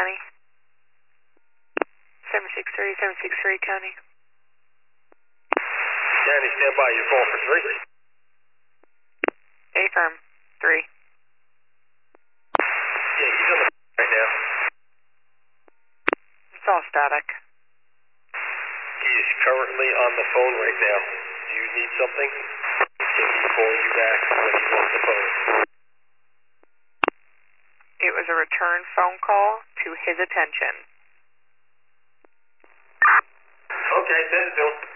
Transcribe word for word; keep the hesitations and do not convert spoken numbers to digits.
County. seven six three, seven six three, County. County, stand by. You're calling for three. Affirm. three. Yeah, he's on the right now. It's all static. He is currently on the phone right now. Do you need something? Can he call you back when he's off the phone? It was a return phone call to his attention. Okay, send it to him.